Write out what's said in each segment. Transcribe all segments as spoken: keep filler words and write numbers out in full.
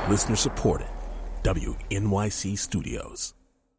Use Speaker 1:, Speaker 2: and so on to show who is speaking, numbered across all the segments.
Speaker 1: Listener supported. W N Y C Studios.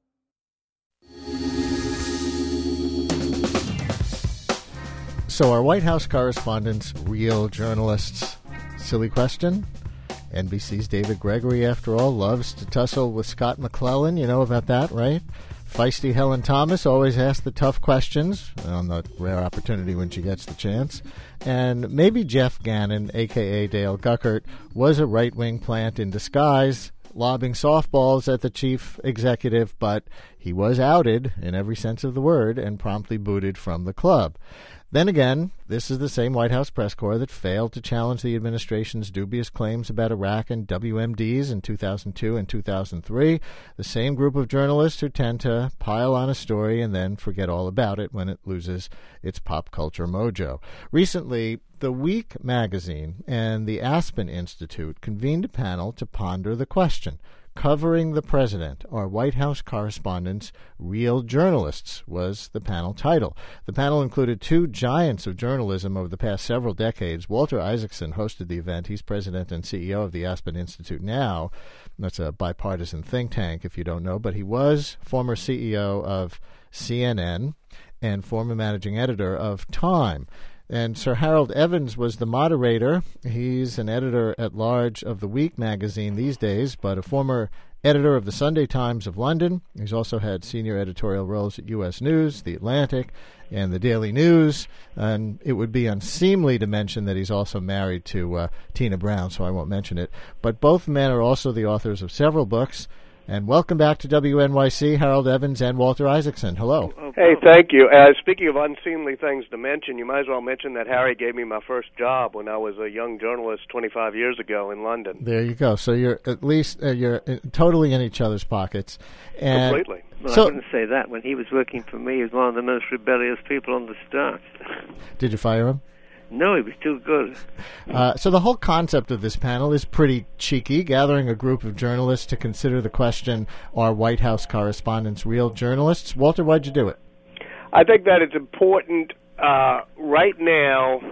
Speaker 2: So are White House correspondents real journalists? Silly question. N B C's David Gregory, after all, loves to tussle with Scott McClellan. You know about that, right? Feisty Helen Thomas always asks the tough questions on the rare opportunity when she gets the chance. And maybe Jeff Gannon, a k a. Dale Guckert, was a right-wing plant in disguise, lobbing softballs at the chief executive, but he was outed in every sense of the word and promptly booted from the club. Then again, this is the same White House press corps that failed to challenge the administration's dubious claims about Iraq and W M Ds in two thousand two and two thousand three, the same group of journalists who tend to pile on a story and then forget all about it when it loses its pop culture mojo. Recently, The Week magazine and the Aspen Institute convened a panel to ponder the question: Covering the President, Are White House Correspondents Real Journalists? Was the panel title. The panel included two giants of journalism over the past several decades. Walter Isaacson hosted the event. He's president and C E O of the Aspen Institute now. That's a bipartisan think tank, if you don't know, but he was former C E O of C N N and former managing editor of Time. And Sir Harold Evans was the moderator. He's an editor-at-large of The Week magazine these days, but a former editor of the Sunday Times of London. He's also had senior editorial roles at U S News, The Atlantic, and the Daily News. And it would be unseemly to mention that he's also married to uh, Tina Brown, so I won't mention it. But both men are also the authors of several books. And welcome back to W N Y C, Harold Evans and Walter Isaacson. Hello.
Speaker 3: Hey, thank you. Uh, speaking of unseemly things to mention, you might as well mention that Harry gave me my first job when I was a young journalist twenty-five years ago in London.
Speaker 2: There you go. So you're at least uh, you're totally in each other's pockets. And
Speaker 3: completely.
Speaker 4: Well,
Speaker 2: so,
Speaker 4: I wouldn't say that. When he was working for me, he was one of the most rebellious people on the staff.
Speaker 2: Did you fire him?
Speaker 4: No, he was too good.
Speaker 2: Uh, so the whole concept of this panel is pretty cheeky, gathering a group of journalists to consider the question, are White House correspondents real journalists? Walter, why'd you do it?
Speaker 3: I think that it's important uh, right now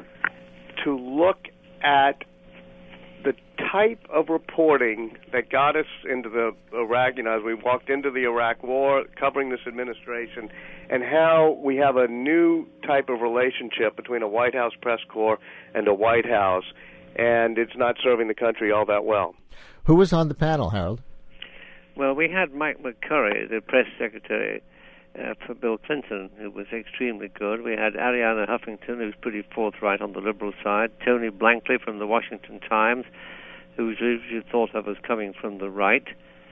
Speaker 3: to look at the type of reporting that got us into the Iraq, you know, as we walked into the Iraq war, covering this administration, and how we have a new type of relationship between a White House press corps and a White House, and it's not serving the country all that well.
Speaker 2: Who was on the panel, Harold?
Speaker 4: Well, we had Mike McCurry, the press secretary uh, for Bill Clinton, who was extremely good. We had Arianna Huffington, who was pretty forthright on the liberal side. Tony Blankley from the Washington Times, who was usually thought of as coming from the right.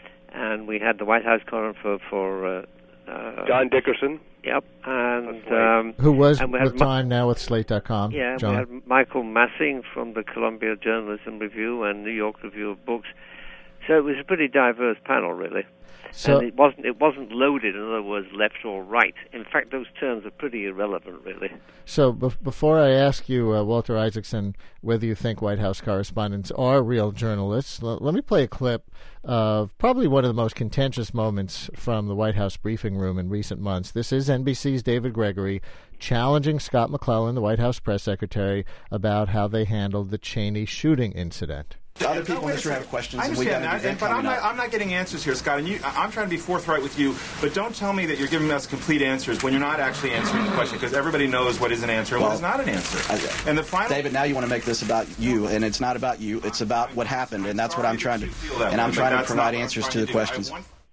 Speaker 4: And we had the White House correspondent for... for uh, uh,
Speaker 3: John Dickerson.
Speaker 4: Yep. And um,
Speaker 2: who was
Speaker 4: and
Speaker 2: with
Speaker 4: Ma-
Speaker 2: Time, now with Slate dot com.
Speaker 4: Yeah,
Speaker 2: John.
Speaker 4: we had Michael Massing from the Columbia Journalism Review and New York Review of Books. So it was a pretty diverse panel, really.
Speaker 2: So,
Speaker 4: and it wasn't it wasn't loaded, in other words, left or right. In fact, those terms are pretty irrelevant, really.
Speaker 2: So be- before I ask you, uh, Walter Isaacson, whether you think White House correspondents are real journalists, l- let me play a clip of probably one of the most contentious moments from the White House briefing room in recent months. This is N B C's David Gregory challenging Scott McClellan, the White House press secretary, about how they handled the Cheney shooting incident.
Speaker 5: Other people in this room have questions.
Speaker 6: I understand that, and, but I'm not, I'm not getting answers here, Scott. And you, I'm trying to be forthright with you, but don't tell me that you're giving us complete answers when you're not actually answering the question, because everybody knows what is an answer and
Speaker 5: well,
Speaker 6: what is not an answer.
Speaker 5: I,
Speaker 6: and the final,
Speaker 5: David, now you want to make this about you, and it's not about you. It's about what happened, and that's what I'm trying to. And I'm trying to provide answers to the questions.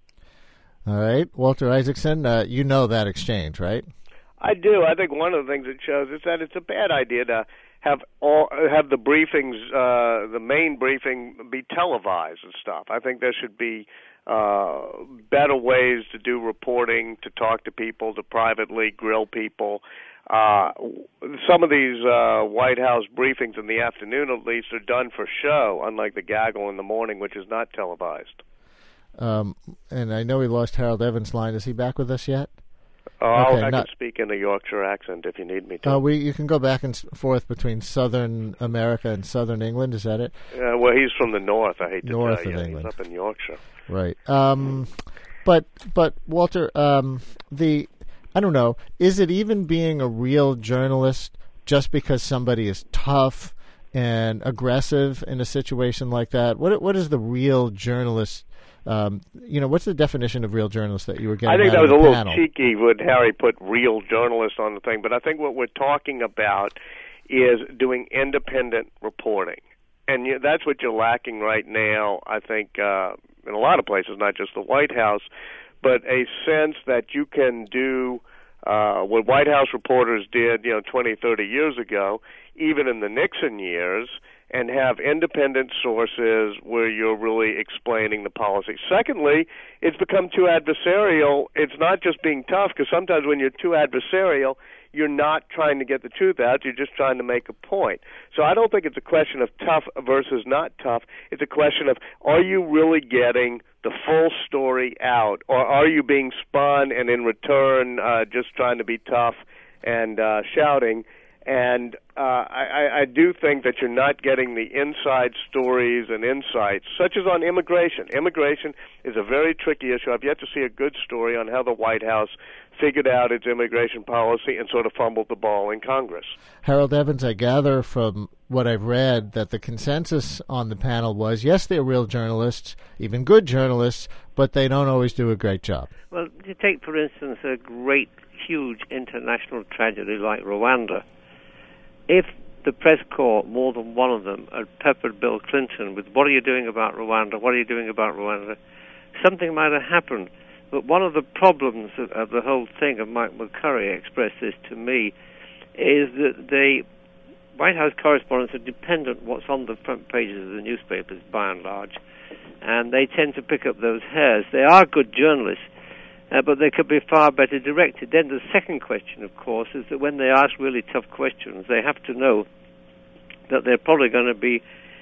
Speaker 2: All right, Walter Isaacson, uh, you know that exchange, right?
Speaker 3: I do. I think one of the things it shows is that it's a bad idea to have all have the briefings, uh, the main briefing, be televised and stuff. I think there should be uh, better ways to do reporting, to talk to people, to privately grill people. Uh, some of these uh, White House briefings in the afternoon, at least, are done for show, unlike the gaggle in the morning, which is not televised.
Speaker 2: Um, and I know we lost Harold Evans' line. Is he back with us yet?
Speaker 3: Oh,
Speaker 2: okay,
Speaker 3: I
Speaker 2: not,
Speaker 3: can speak in a Yorkshire accent if you need me to.
Speaker 2: Uh, we you can go back and forth between Southern America and Southern England. Is that it?
Speaker 3: Uh, well, he's from the north. I hate to
Speaker 2: north
Speaker 3: tell you,
Speaker 2: of England.
Speaker 3: He's up in Yorkshire.
Speaker 2: Right. Um, but but Walter, um, the I don't know. Is it even being a real journalist just because somebody is tough and aggressive in a situation like that? What What is the real journalist? Um, you know, what's the definition of real journalist that you were getting?
Speaker 3: I think
Speaker 2: out
Speaker 3: that was
Speaker 2: of
Speaker 3: a
Speaker 2: the
Speaker 3: little
Speaker 2: panel?
Speaker 3: cheeky when Harry put real journalist on the thing, but I think what we're talking about is doing independent reporting. And you, that's what you're lacking right now, I think, uh, in a lot of places, not just the White House, but a sense that you can do uh, what White House reporters did, you know, twenty, thirty years ago, even in the Nixon years, and have independent sources where you're really explaining the policy. Secondly, it's become too adversarial. It's not just being tough, because sometimes when you're too adversarial, you're not trying to get the truth out. You're just trying to make a point. So I don't think it's a question of tough versus not tough. It's a question of, are you really getting the full story out, or are you being spun and in return uh, just trying to be tough and uh, shouting? And uh, I, I do think that you're not getting the inside stories and insights, such as on immigration. Immigration is a very tricky issue. I've yet to see a good story on how the White House figured out its immigration policy and sort of fumbled the ball in Congress.
Speaker 2: Harold Evans, I gather from what I've read that the consensus on the panel was, yes, they're real journalists, even good journalists, but they don't always do a great job.
Speaker 4: Well, you take, for instance, a great, huge international tragedy like Rwanda. If the press corps, more than one of them, had peppered Bill Clinton with, what are you doing about Rwanda, what are you doing about Rwanda, something might have happened. But one of the problems of, of the whole thing, and Mike McCurry expressed this to me, is that the White House correspondents are dependent on what's on the front pages of the newspapers, by and large, and they tend to pick up those hairs. They are good journalists, uh, but they could be far better directed. Then the second question, of course, is that when they ask really tough questions, they have to know that they're probably going to be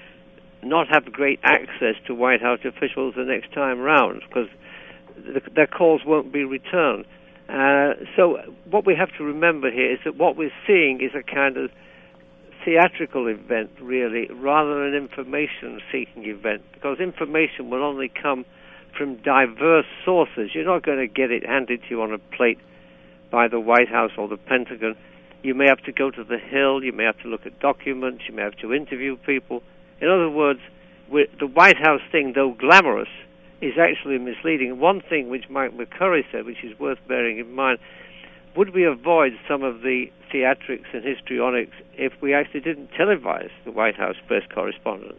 Speaker 4: not have great access to White House officials the next time round, because the, their calls won't be returned. Uh, so what we have to remember here is that what we're seeing is a kind of theatrical event, really, rather than an information-seeking event, because information will only come from diverse sources. You're not going to get it handed to you on a plate by the White House or the Pentagon. You may have to go to the Hill, you may have to look at documents, you may have to interview people. In other words, the White House thing, though glamorous, is actually misleading. One thing which Mike McCurry said, which is worth bearing in mind, would we avoid some of the theatrics and histrionics if we actually didn't televise the White House press correspondence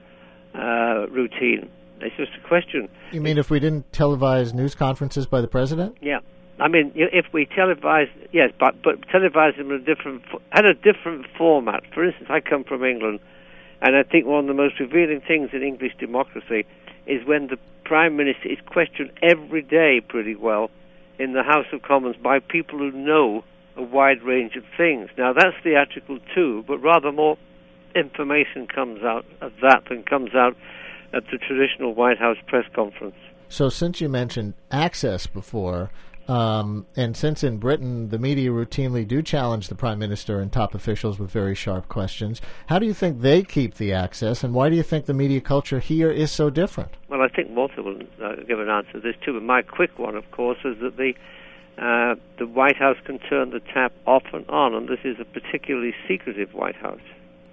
Speaker 4: uh, routine? It's just a question.
Speaker 2: You mean if we didn't televise news conferences by the president?
Speaker 4: Yeah. I mean, if we televise, yes, but, but televise them in a different, had a different format. For instance, I come from England, and I think one of the most revealing things in English democracy is when the Prime Minister is questioned every day pretty well in the House of Commons by people who know a wide range of things. Now, that's theatrical too, but rather more information comes out of that than comes out at the traditional White House press conference.
Speaker 2: So since you mentioned access before, um, and since in Britain the media routinely do challenge the Prime Minister and top officials with very sharp questions, how do you think they keep the access, and why do you think the media culture here is so different?
Speaker 4: Well, I think Walter will uh, give an answer to this too, but my quick one, of course, is that the uh, the White House can turn the tap off and on, and this is a particularly secretive White House.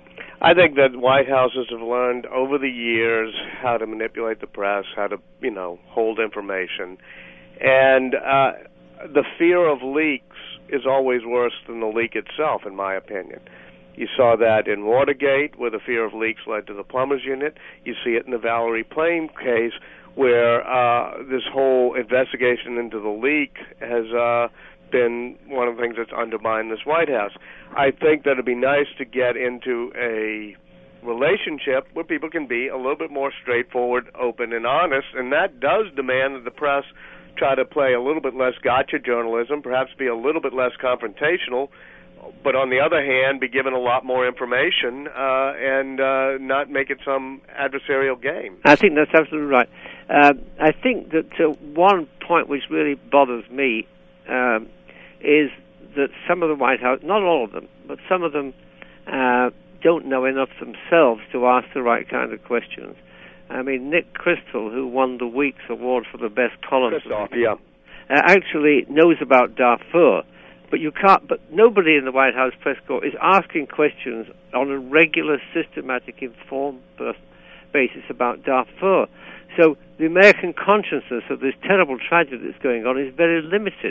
Speaker 3: I think that White Houses have learned over the years how to manipulate the press, how to, you know, hold information. And uh, the fear of leaks is always worse than the leak itself, in my opinion. You saw that in Watergate, where the fear of leaks led to the plumbers unit. You see it in the Valerie Plame case, where uh, this whole investigation into the leak has uh, been one of the things that's undermined this White House. I think that it'd be nice to get into a relationship where people can be a little bit more straightforward, open, and honest, and that does demand that the press try to play a little bit less gotcha journalism, perhaps be a little bit less confrontational, but on the other hand, be given a lot more information uh, and uh, not make it some adversarial game.
Speaker 4: I think that's absolutely right. Uh, I think that uh, one point which really bothers me um, is that some of the White House, not all of them, but some of them uh, don't know enough themselves to ask the right kind of questions. I mean, Nick Crystal, who won the Week's Award for the best columnist,
Speaker 3: yeah.
Speaker 4: uh, actually knows about Darfur, but you can't. But nobody in the White House press corps is asking questions on a regular, systematic, informed basis about Darfur. So the American consciousness of this terrible tragedy that's going on is very limited.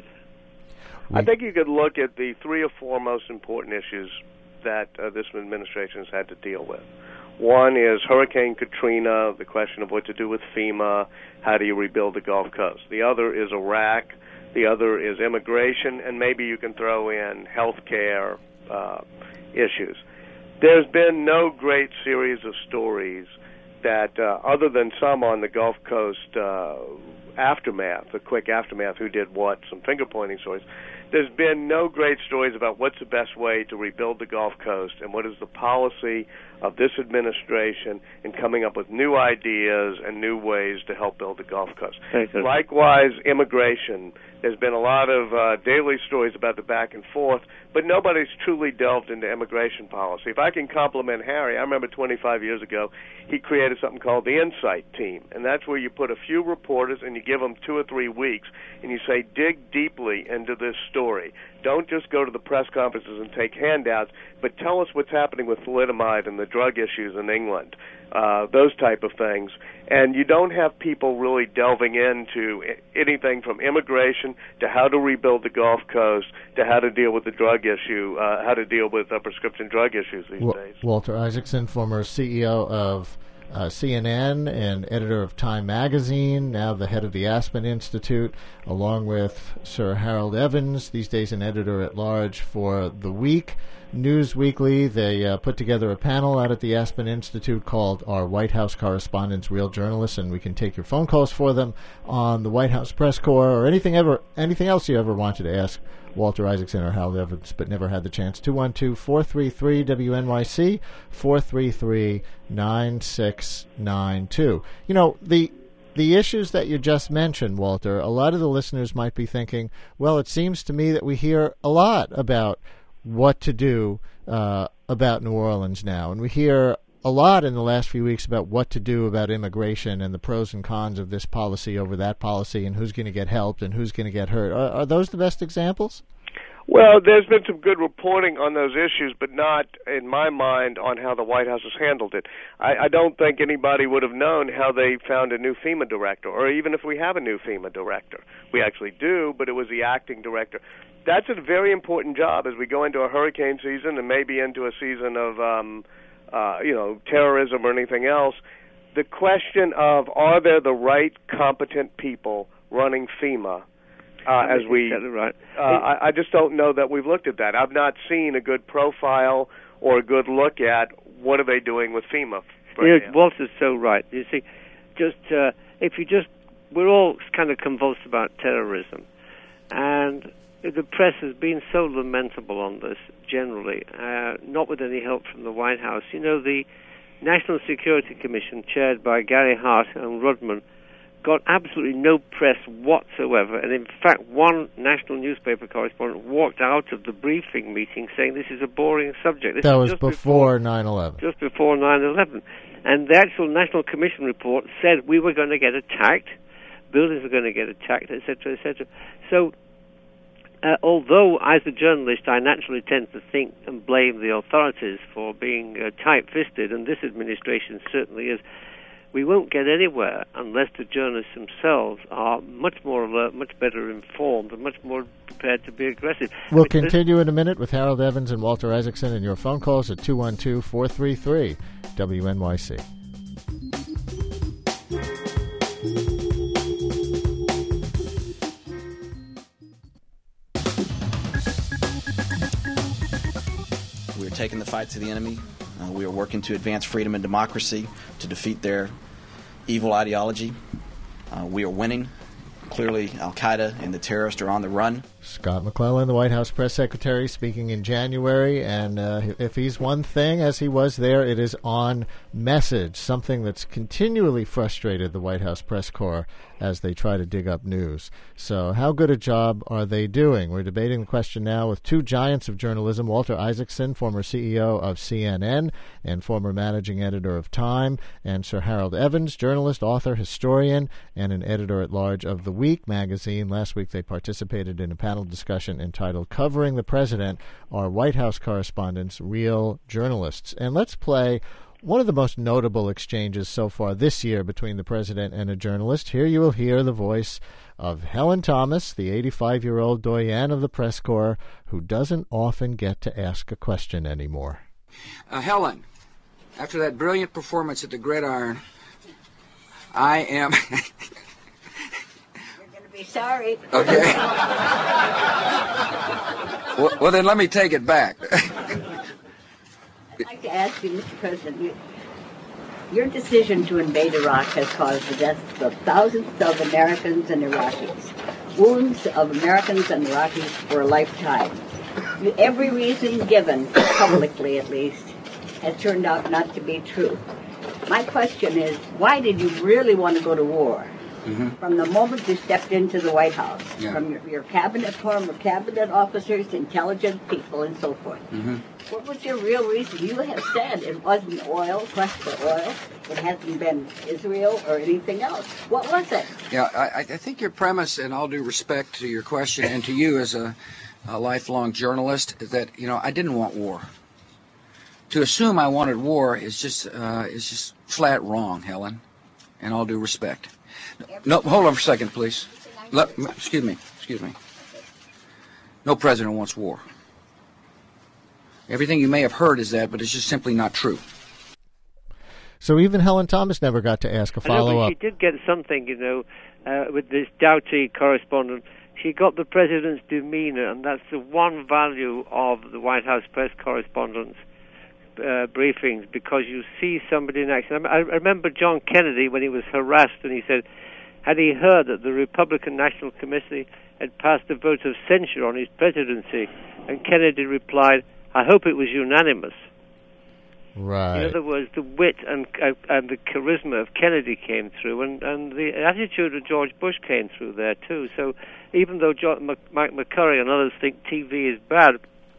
Speaker 3: I think you could look at the three or four most important issues that uh, this administration has had to deal with. One is Hurricane Katrina, the question of what to do with FEMA, how do you rebuild the Gulf Coast. The other is Iraq. The other is immigration, and maybe you can throw in health care uh, issues. There's been no great series of stories that, uh, other than some on the Gulf Coast uh, aftermath, the quick aftermath, who did what, some finger-pointing stories, there's been no great stories about what's the best way to rebuild the Gulf Coast and what is the policy of this administration in coming up with new ideas and new ways to help build the Gulf Coast. Likewise, immigration. There's been a lot of uh, daily stories about the back and forth, but nobody's truly delved into immigration policy. If I can compliment Harry, I remember twenty-five years ago, he created something called the Insight Team, and that's where you put a few reporters and you give them two or three weeks, and you say, dig deeply into this story. Don't just go to the press conferences and take handouts, but tell us what's happening with thalidomide and the drug issues in England, uh, those type of things. And you don't have people really delving into anything from immigration to how to rebuild the Gulf Coast to how to deal with the drug issue, uh, how to deal with uh, prescription drug issues these
Speaker 2: w-
Speaker 3: days.
Speaker 2: Walter Isaacson, former C E O of Uh, C N N and editor of Time Magazine, now the head of the Aspen Institute, along with Sir Harold Evans, these days an editor-at-large for The Week. News Weekly, they uh, put together a panel out at the Aspen Institute called Our White House Correspondents Real Journalists, and we can take your phone calls for them on the White House Press Corps or anything ever, anything else you ever wanted to ask Walter Isaacson or Harold Evans but never had the chance. two one two, four three three, W N Y C, four three three, nine six nine two. You know, the the issues that you just mentioned, Walter, a lot of the listeners might be thinking, well, it seems to me that we hear a lot about what to do uh, about New Orleans now. And we hear a lot in the last few weeks about what to do about immigration and the pros and cons of this policy over that policy and who's going to get helped and who's going to get hurt. Are, are those the best examples?
Speaker 3: Well, there's been some good reporting on those issues, but not, in my mind, on how the White House has handled it. I, I don't think anybody would have known how they found a new FEMA director, or even if we have a new FEMA director. We actually do, but it was the acting director. That's a very important job as we go into a hurricane season and maybe into a season of, um, uh, you know, terrorism or anything else. The question of, are there the right competent people running FEMA? Uh, as we,
Speaker 4: right.
Speaker 3: uh, I, I just don't know that we've looked at that. I've not seen a good profile or a good look at what are they doing with FEMA.
Speaker 4: You know, Walter's so right. You see, just uh, if you just, we're all kind of convulsed about terrorism, and the press has been so lamentable on this generally, uh, not with any help from the White House. You know, the National Security Commission, chaired by Gary Hart and Rudman, got absolutely no press whatsoever, and in fact one national newspaper correspondent walked out of the briefing meeting saying this is a boring subject. This
Speaker 2: that was
Speaker 4: just
Speaker 2: before nine eleven.
Speaker 4: Just before nine eleven. And the actual National Commission report said we were going to get attacked, buildings were going to get attacked, et cetera, et cetera. So, uh, although as a journalist I naturally tend to think and blame the authorities for being uh, tight-fisted, and this administration certainly is, we won't get anywhere unless the journalists themselves are much more alert, much better informed, and much more prepared to be aggressive.
Speaker 2: We'll I mean, continue in a minute with Harold Evans and Walter Isaacson and your phone calls at two one two, four three three, W N Y C.
Speaker 5: We're taking the fight to the enemy. Uh, we are working to advance freedom and democracy, to defeat their evil ideology. Uh, we are winning. Clearly, Al-Qaeda and the terrorists are on the run.
Speaker 2: Scott McClellan, the White House press secretary, speaking in January, and uh, if he's one thing, as he was there, it is on message, something that's continually frustrated the White House press corps as they try to dig up news. So how good a job are they doing? We're debating the question now with two giants of journalism, Walter Isaacson, former C E O of C N N and former managing editor of Time, and Sir Harold Evans, journalist, author, historian, and an editor-at-large of The Week magazine. Last week they participated in a panel discussion entitled Covering the President, Are White House Correspondents Real Journalists? And let's play one of the most notable exchanges so far this year between the president and a journalist. Here you will hear the voice of Helen Thomas, the eighty-five-year-old doyenne of the press corps, who doesn't often get to ask a question anymore.
Speaker 7: Uh, Helen, after that brilliant performance at the Gridiron, I am...
Speaker 8: You're going to be sorry.
Speaker 7: Okay. well, well, then let me take it back.
Speaker 8: I'd like to ask you, Mister President, you, your decision to invade Iraq has caused the deaths of thousands of Americans and Iraqis, wounds of Americans and Iraqis for a lifetime. You, every reason given, publicly at least, has turned out not to be true. My question is, why did you really want to go to war? Mm-hmm. From the moment you stepped into the White House, yeah. from your, your cabinet, former cabinet officers, intelligent people, and so forth. Mm-hmm. What was your real reason? You have said it wasn't oil, quest for oil. It hasn't been Israel or anything else. What was it?
Speaker 7: Yeah, I, I think your premise, and all due respect to your question and to you as a, a lifelong journalist, is that, you know, I didn't want war. To assume I wanted war is just uh, is just flat wrong, Helen, and all due respect. No, hold on for a second, please. Let, excuse me, excuse me. No president wants war. Everything you may have heard is that, but it's just simply not true.
Speaker 2: So even Helen Thomas never got to ask a follow-up.
Speaker 4: She did get something, you know, uh, with this Doughty correspondent. She got the president's demeanor, and that's the one value of the White House press correspondents' uh, briefings, because you see somebody in action. I remember John Kennedy when he was harassed, and he said, had he heard that the Republican National Committee had passed a vote of censure on his presidency, and Kennedy replied, I hope it was unanimous.
Speaker 2: Right.
Speaker 4: In other words, the wit and uh, and the charisma of Kennedy came through, and, and the attitude of George Bush came through there too. So even though John, M- Mike McCurry and others think T V is bad,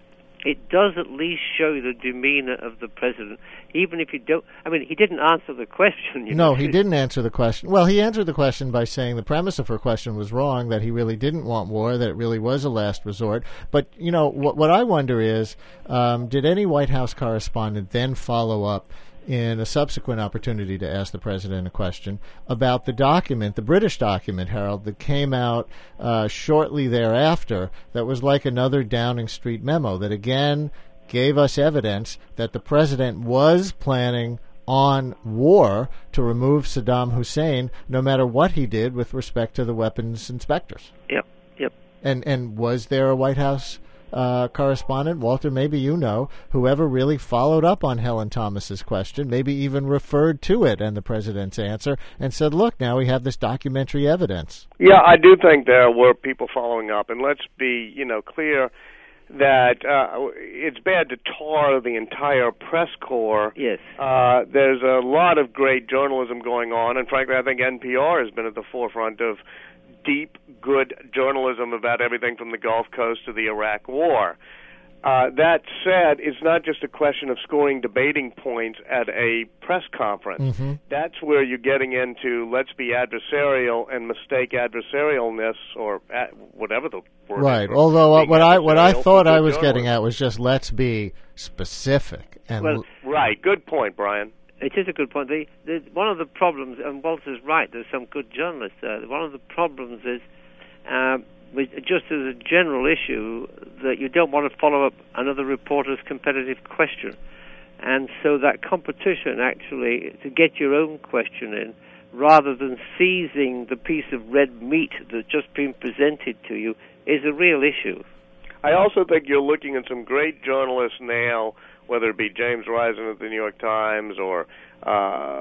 Speaker 4: it does at least show the demeanor of the president, even if you don't... I mean, he didn't answer the question. You
Speaker 2: no,
Speaker 4: know?
Speaker 2: he didn't answer the question. Well, he answered the question by saying the premise of her question was wrong, that he really didn't want war, that it really was a last resort. But, you know, what, what I wonder is, um, did any White House correspondent then follow up in a subsequent opportunity to ask the president a question about the document, the British document, Harold, that came out uh, shortly thereafter that was like another Downing Street memo that again gave us evidence that the president was planning on war to remove Saddam Hussein no matter what he did with respect to the weapons inspectors.
Speaker 4: Yep, yep.
Speaker 2: And, and was there a White House Uh, correspondent, Walter, maybe you know, whoever really followed up on Helen Thomas's question, maybe even referred to it and the president's answer and said, look, now we have this documentary evidence?
Speaker 3: Yeah, I do think there were people following up, and let's be, you know, clear that uh, it's bad to tar the entire press corps.
Speaker 4: Yes.
Speaker 3: Uh, there's a lot of great journalism going on, and frankly, I think N P R has been at the forefront of deep, good journalism about everything from the Gulf Coast to the Iraq War. Uh, that said, it's not just a question of scoring debating points at a press conference. Mm-hmm. That's where you're getting into let's be adversarial and mistake adversarialness, or at, whatever the word
Speaker 2: right.
Speaker 3: is.
Speaker 2: Although uh, what I what I thought I was getting at was just let's be specific. And
Speaker 4: well,
Speaker 3: right. Good point, Brian.
Speaker 4: It is a good point. The, the, one of the problems, and Walter's right, there's some good journalists there. One of the problems is, uh, with, just as a general issue, that you don't want to follow up another reporter's competitive question. And so that competition, actually, to get your own question in, rather than seizing the piece of red meat that's just been presented to you, is a real issue.
Speaker 3: I also think you're looking at some great journalists now, whether it be James Risen at the New York Times or uh,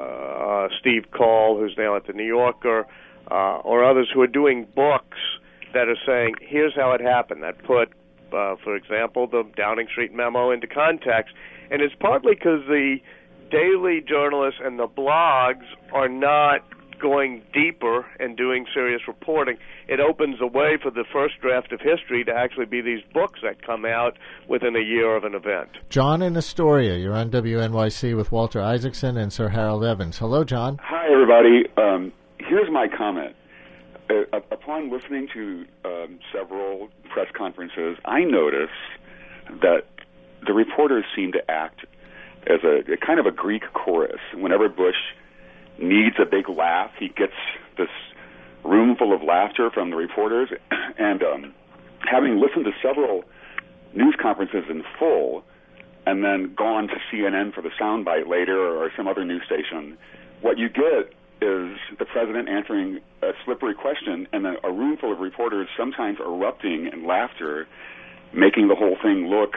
Speaker 3: uh, Steve Call, who's now at the New Yorker, uh, or others who are doing books that are saying, here's how it happened. That put, uh, for example, the Downing Street memo into context. And it's partly because the daily journalists and the blogs are not going deeper and doing serious reporting. It opens the way for the first draft of history to actually be these books that come out within a year of an event.
Speaker 2: John in Astoria, you're on W N Y C with Walter Isaacson and Sir Harold Evans. Hello, John.
Speaker 9: Hi, everybody. Um, here's my comment. uh, upon listening to um, several press conferences, I noticed that the reporters seem to act as a, a kind of a Greek chorus. Whenever Bush needs a big laugh, he gets this room full of laughter from the reporters. And um, having listened to several news conferences in full and then gone to C N N for the soundbite later or some other news station, what you get is the president answering a slippery question and then a room full of reporters sometimes erupting in laughter, making the whole thing look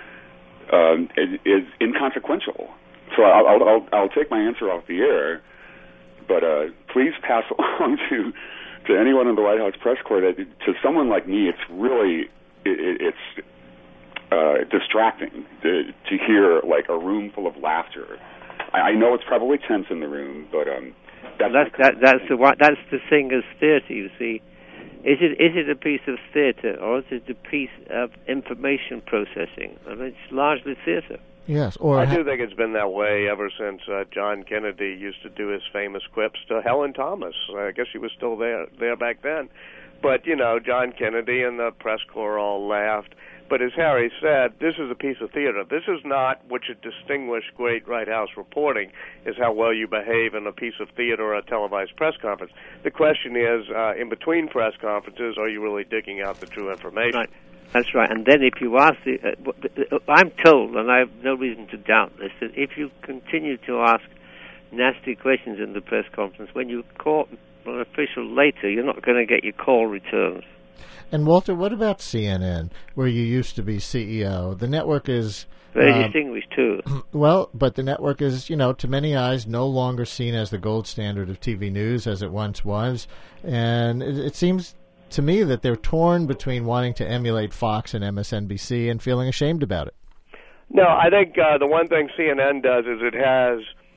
Speaker 9: um, is, is inconsequential. So I'll, I'll, I'll, I'll take my answer off the air, but uh, please pass along to to anyone in the White House press corps that to someone like me, it's really it, it's uh, distracting to, to hear like a room full of laughter. I, I know it's probably tense in the room, but um, that's
Speaker 4: that's that, that's the that's the thing as theatre. You see, is it is it a piece of theatre or is it a piece of information processing? I mean, it's largely theatre.
Speaker 2: Yes, or
Speaker 3: I
Speaker 2: ha-
Speaker 3: do think it's been that way ever since uh, John Kennedy used to do his famous quips to Helen Thomas. I guess she was still there there back then. But, you know, John Kennedy and the press corps all laughed. But as Harry said, this is a piece of theater. This is not what should distinguish great White House reporting, is how well you behave in a piece of theater or a televised press conference. The question is, uh, in between press conferences, are you really digging out the true information?
Speaker 4: Right. That's right. And then if you ask the, uh, I'm told, and I have no reason to doubt this, that if you continue to ask nasty questions in the press conference, when you call an official later, you're not going to get your call returns.
Speaker 2: And Walter, what about C N N, where you used to be C E O? The network is
Speaker 4: very
Speaker 2: um,
Speaker 4: distinguished too.
Speaker 2: Well, but the network is, you know, to many eyes, no longer seen as the gold standard of T V news as it once was, and it, it seems to me that they're torn between wanting to emulate Fox and M S N B C and feeling ashamed about it.
Speaker 3: No, I think uh, the one thing C N N does is it has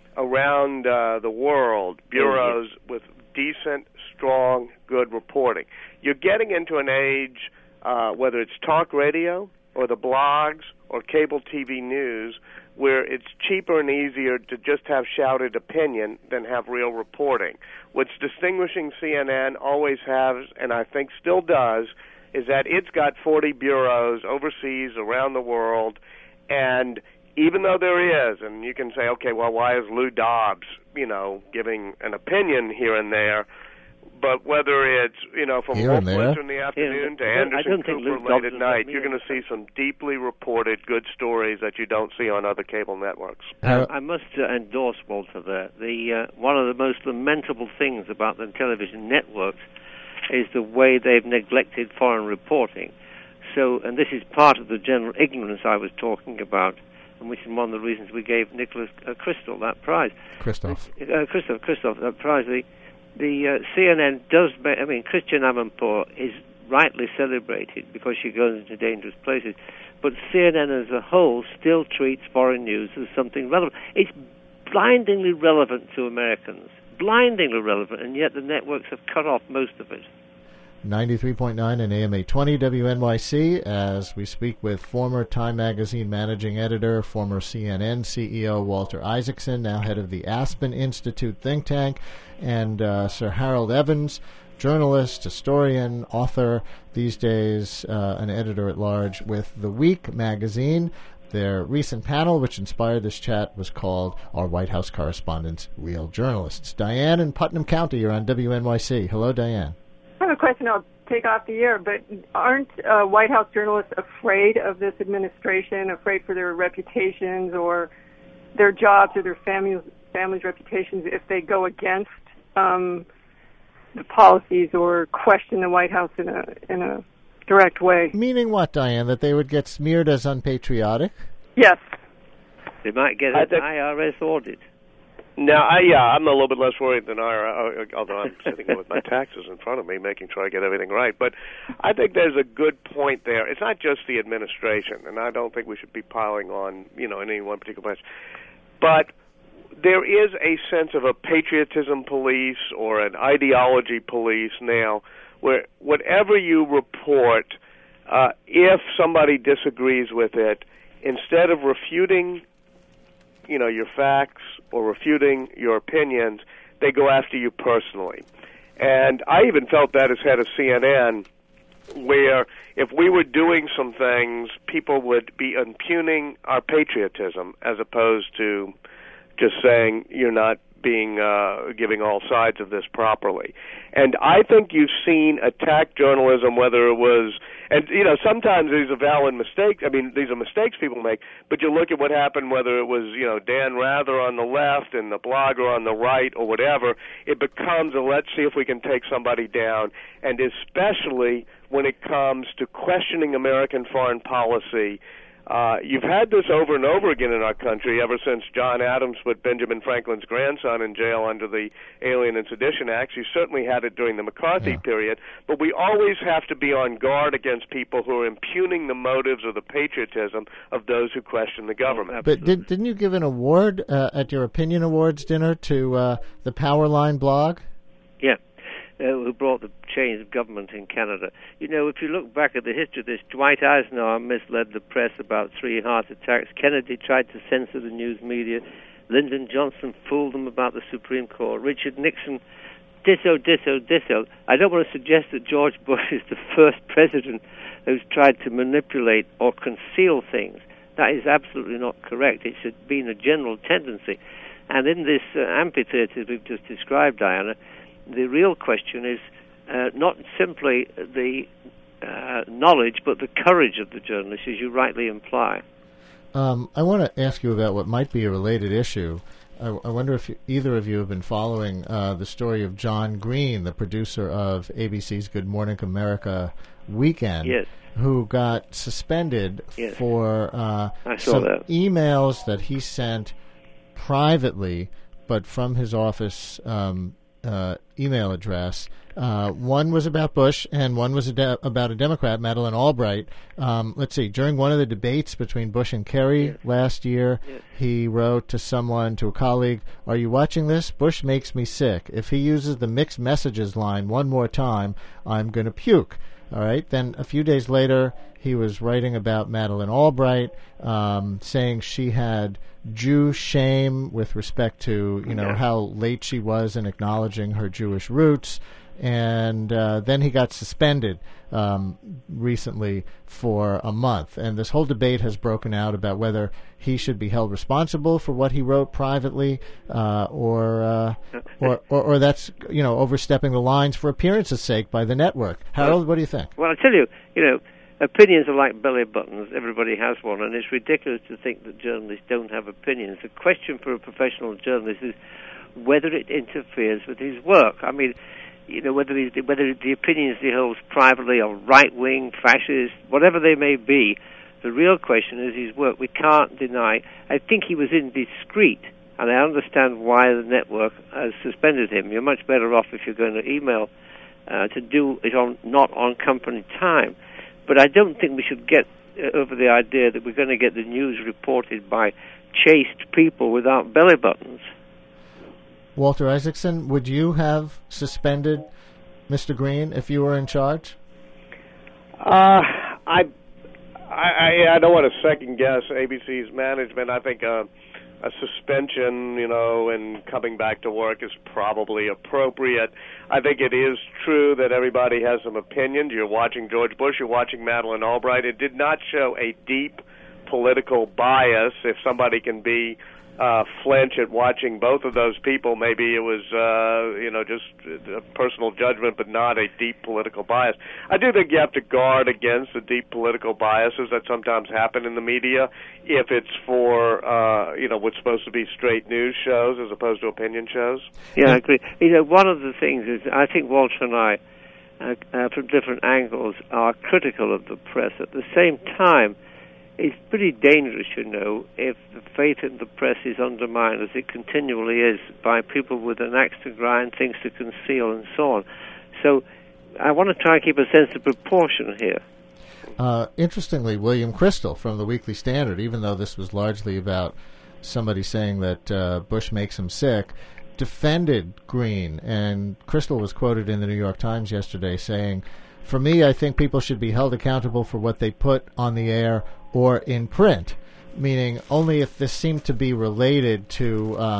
Speaker 3: around uh, the world bureaus mm-hmm. with decent, strong, good reporting. You're getting into an age, uh, whether it's talk radio or the blogs or cable T V news, where it's cheaper and easier to just have shouted opinion than have real reporting. What's distinguishing C N N always has, and I think still does, is that it's got forty bureaus overseas around the world, and even though there is, and you can say, okay, well, why is Lou Dobbs, you know, giving an opinion here and there, but whether it's, you know, from Wolf Blitzer in the afternoon yeah, to Anderson Cooper late at night, you're going to see some deeply reported good stories that you don't see on other cable networks.
Speaker 4: Uh, I must uh, endorse Walter there. The uh, one of the most lamentable things about the television networks is the way they've neglected foreign reporting. So, and this is part of the general ignorance I was talking about, and which is one of the reasons we gave Nicholas uh, Crystal that prize.
Speaker 2: Christoph.
Speaker 4: Uh, Christoph, Christoph, that prize. The, the uh, C N N does, ma- I mean, Christiane Amanpour is rightly celebrated because she goes into dangerous places, but C N N as a whole still treats foreign news as something relevant. It's blindingly relevant to Americans, blindingly relevant, and yet the networks have cut off most of it.
Speaker 2: ninety-three point nine and A M eight twenty W N Y C as we speak with former Time Magazine managing editor, former C N N C E O Walter Isaacson, now head of the Aspen Institute think tank, and uh, Sir Harold Evans, journalist, historian, author, these days uh, an editor-at-large with The Week magazine. Their recent panel, which inspired this chat, was called Our White House Correspondents, Real Journalists. Diane in Putnam County, you're on W N Y C. Hello, Diane.
Speaker 10: I have a question I'll take off the air, but aren't uh, White House journalists afraid of this administration, afraid for their reputations or their jobs or their families' families' reputations if they go against um, the policies or question the White House in a in a direct way?
Speaker 2: Meaning what, Diane? That they would get smeared as unpatriotic?
Speaker 10: Yes.
Speaker 4: They might get an I R S audit.
Speaker 3: No, I, yeah, I'm a little bit less worried than I are, although I'm sitting here with my taxes in front of me, making sure I get everything right. But I think there's a good point there. It's not just the administration, and I don't think we should be piling on, you know, any one particular place. But there is a sense of a patriotism police or an ideology police now, where whatever you report, uh, if somebody disagrees with it, instead of refuting, you know, your facts or refuting your opinions, they go after you personally. And I even felt that as head of C N N, where if we were doing some things, people would be impugning our patriotism as opposed to just saying you're not being uh, giving all sides of this properly. And I think you've seen attack journalism, whether it was, and you know, sometimes these are valid mistakes. I mean, these are mistakes people make. But you look at what happened, whether it was you know Dan Rather on the left and the blogger on the right or whatever. It becomes a let's see if we can take somebody down, and especially when it comes to questioning American foreign policy. Uh, you've had this over and over again in our country ever since John Adams put Benjamin Franklin's grandson in jail under the Alien and Sedition Acts. You certainly had it during the McCarthy yeah. period, but we always have to be on guard against people who are impugning the motives or the patriotism of those who question the government.
Speaker 2: But did, didn't you give an award uh, at your Opinion Awards dinner to uh, the Powerline blog?
Speaker 4: Yeah. Uh, who brought the change of government in Canada. You know, if you look back at the history of this, Dwight Eisenhower misled the press about three heart attacks. Kennedy tried to censor the news media. Lyndon Johnson fooled them about the Supreme Court. Richard Nixon, ditto, ditto, ditto. I don't want to suggest that George Bush is the first president who's tried to manipulate or conceal things. That is absolutely not correct. It's been a general tendency. And in this uh, amphitheater we've just described, Diana, the real question is uh, not simply the uh, knowledge, but the courage of the journalist, as you rightly imply.
Speaker 2: Um, I want to ask you about what might be a related issue. I, I wonder if you, either of you have been following uh, the story of John Green, the producer of A B C's Good Morning America Weekend,
Speaker 4: yes.
Speaker 2: who got suspended
Speaker 4: yes.
Speaker 2: for uh,
Speaker 4: I saw
Speaker 2: some
Speaker 4: that.
Speaker 2: emails that he sent privately, but from his office um Uh, email address. Uh, one was about Bush, and one was a de- about a Democrat, Madeleine Albright. Um, let's see, during one of the debates between Bush and Kerry
Speaker 4: yes.
Speaker 2: last year,
Speaker 4: yes.
Speaker 2: he wrote to someone, to a colleague, "Are you watching this? Bush makes me sick. If he uses the mixed messages line one more time, I'm going to puke." All right. Then a few days later, he was writing about Madeleine Albright, um, saying she had Jew shame with respect to, you know,
Speaker 4: yeah.
Speaker 2: how late she was in acknowledging her Jewish roots. And uh, then he got suspended um, recently for a month. And this whole debate has broken out about whether he should be held responsible for what he wrote privately uh, or, uh, or, or or that's, you know, overstepping the lines for appearance's sake by the network. Harold, what do you think?
Speaker 4: Well, I tell you, you know, opinions are like belly buttons. Everybody has one, and it's ridiculous to think that journalists don't have opinions. The question for a professional journalist is whether it interferes with his work. I mean, you know, whether he's, whether the opinions he holds privately are right-wing, fascist, whatever they may be, the real question is his work. We can't deny. I think he was indiscreet, and I understand why the network has suspended him. You're much better off if you're going to email uh, to do it on not on company time. But I don't think we should get uh, over the idea that we're going to get the news reported by chaste people without belly buttons.
Speaker 2: Walter Isaacson, would you have suspended Mister Green if you were in charge?
Speaker 3: Uh, I, I, I don't want to second guess A B C's management. I think a, a suspension, you know, and coming back to work is probably appropriate. I think it is true that everybody has some opinions. You're watching George Bush, you're watching Madeleine Albright. It did not show a deep political bias. If somebody can be uh, flinch at watching both of those people, maybe it was, uh, you know, just a personal judgment, but not a deep political bias. I do think you have to guard against the deep political biases that sometimes happen in the media if it's for, uh, you know, what's supposed to be straight news shows as opposed to opinion shows.
Speaker 4: Yeah, I agree. You know, one of the things is I think Walter and I, uh, uh, from different angles, are critical of the press. At the same time, it's pretty dangerous, you know, if the faith in the press is undermined, as it continually is, by people with an axe to grind, things to conceal, and so on. So I want to try and keep a sense of proportion here.
Speaker 2: Uh, interestingly, William Crystal from the Weekly Standard, even though this was largely about somebody saying that uh, Bush makes him sick, defended Green. And Crystal was quoted in the New York Times yesterday saying, "For me, I think people should be held accountable for what they put on the air or in print," meaning only if this seemed to be related to um,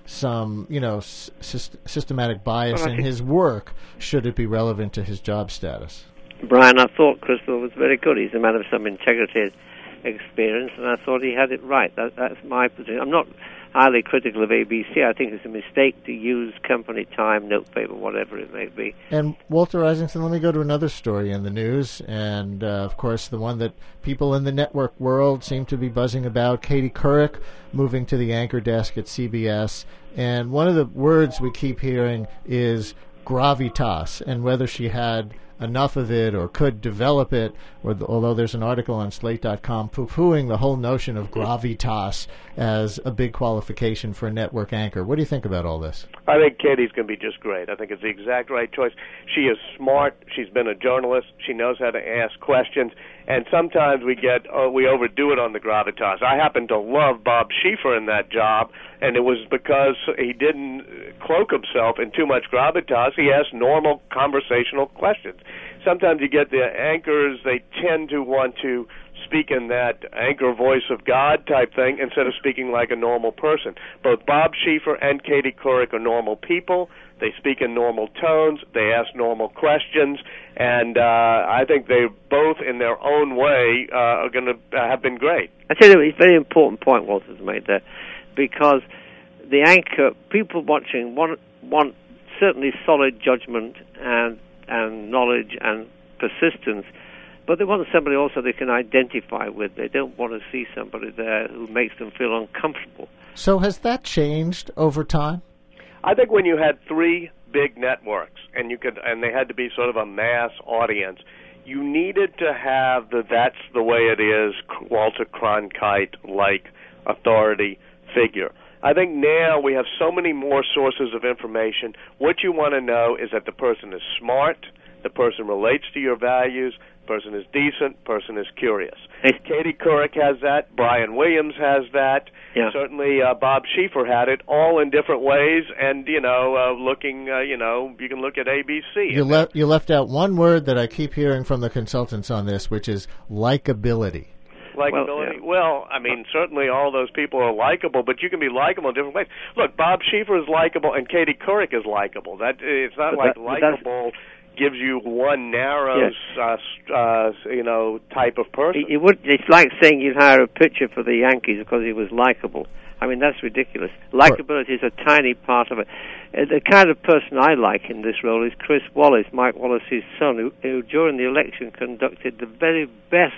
Speaker 2: some, you know, s- syst- systematic bias
Speaker 4: Well, I
Speaker 2: in
Speaker 4: think-
Speaker 2: his work, should it be relevant to his job status?
Speaker 4: Brian, I thought Crystal was very good. He's a man of some integrity and experience, and I thought he had it right. That, that's my position. I'm not highly critical of A B C. I think it's a mistake to use company time, notepaper, whatever it may be.
Speaker 2: And Walter Isaacson, let me go to another story in the news, and uh, of course the one that people in the network world seem to be buzzing about, Katie Couric moving to the anchor desk at C B S. And one of the words we keep hearing is gravitas, and whether she had enough of it or could develop it, or the, although there's an article on Slate dot com poo-pooing the whole notion of gravitas as a big qualification for a network anchor. What do you think about all this?
Speaker 3: I think Katie's going to be just great. I think it's the exact right choice. She is smart. She's been a journalist. She knows how to ask questions. And sometimes we get, oh, we overdo it on the gravitas. I happen to love Bob Schieffer in that job, and it was because he didn't cloak himself in too much gravitas. He asked normal conversational questions. Sometimes you get the anchors, they tend to want to speak in that anchor voice of God type thing instead of speaking like a normal person. Both Bob Schieffer and Katie Couric are normal people. They speak in normal tones. They ask normal questions. And uh, I think they both, in their own way, uh, are going to uh, have been great.
Speaker 4: I tell you, it's a very important point Walter's made there, because the anchor, people watching want, want certainly solid judgment and and knowledge and persistence, but they want somebody also they can identify with. They don't want to see somebody there who makes them feel uncomfortable.
Speaker 2: So has that changed over time?
Speaker 3: I think when you had three big networks and you could, and they had to be sort of a mass audience, you needed to have the "that's the way it is" Walter Cronkite-like authority figure. I think now we have so many more sources of information. What you want to know is that the person is smart, the person relates to your values, the person is decent, the person is curious. Katie Couric has that. Brian Williams has that.
Speaker 4: Yeah.
Speaker 3: Certainly uh, Bob Schieffer had it, all in different ways. And, you know, uh, looking, uh, you know, you can look at A B C.
Speaker 2: You, le- you left out one word that I keep hearing from the consultants on this, which is likability.
Speaker 3: Likability. Well, yeah. well, I mean, certainly all those people are likable, but you can be likable in different ways. Look, Bob Schieffer is likable, and Katie Couric is likable. That it's not
Speaker 4: but
Speaker 3: like
Speaker 4: that,
Speaker 3: likable gives you one narrow,
Speaker 4: yes.
Speaker 3: uh, uh, you know, type of person.
Speaker 4: It, it would. It's like saying you'd hire a pitcher for the Yankees because he was likable. I mean, that's ridiculous. Likability is a tiny part of it. Uh, the kind of person I like in this role is Chris Wallace, Mike Wallace's son, who, who during the election conducted the very best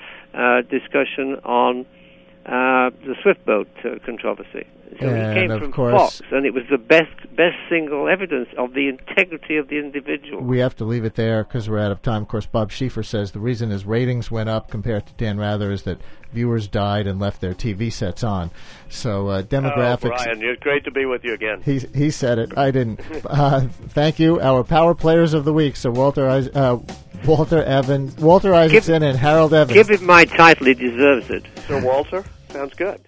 Speaker 4: Uh, discussion on uh, the Swift boat uh, controversy. So
Speaker 2: and
Speaker 4: he came
Speaker 2: of
Speaker 4: from
Speaker 2: course,
Speaker 4: Fox, and it was the best best single evidence of the integrity of the individual.
Speaker 2: We have to leave it there because we're out of time. Of course, Bob Schieffer says the reason his ratings went up compared to Dan Rather is that viewers died and left their T V sets on. So uh, demographics.
Speaker 3: Oh, Brian, it's great to be with you again.
Speaker 2: He he said it. I didn't. Uh, thank you. Our power players of the week. So Walter uh, Walter Evans, Walter Isaacson,
Speaker 4: give,
Speaker 2: and Harold Evans.
Speaker 4: Give him my title; he deserves it.
Speaker 3: Sir Walter, sounds good.